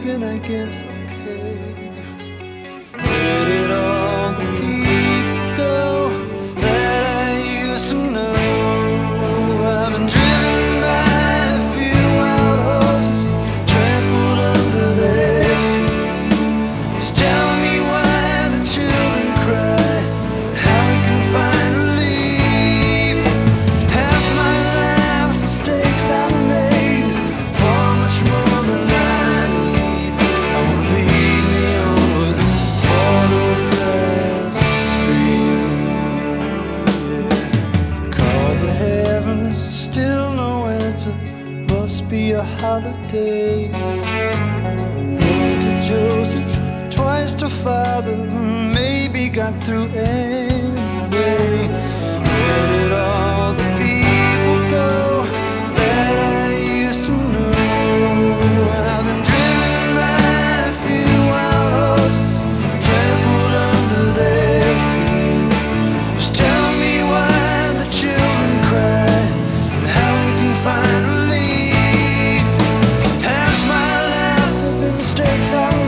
been, I guess, okay. Where did all the people go that I used to know? I've been driven by a few wild horses, trampled under their feet. Just tell me why the children cry, and how we can finally leave. Half my life's mistakes I made, far much more than I need. I won't lead me onward, follow the rest, scream. Yeah. Call the heavens, still no answer. Must be a holiday. One to Joseph, twice to Father, maybe got through anyway. Where did all the people go that I used to know? I've been driven by a few wild horses, trampled under their feet. Just tell me why the children cry, and how we can find relief. Half my life have been mistakes I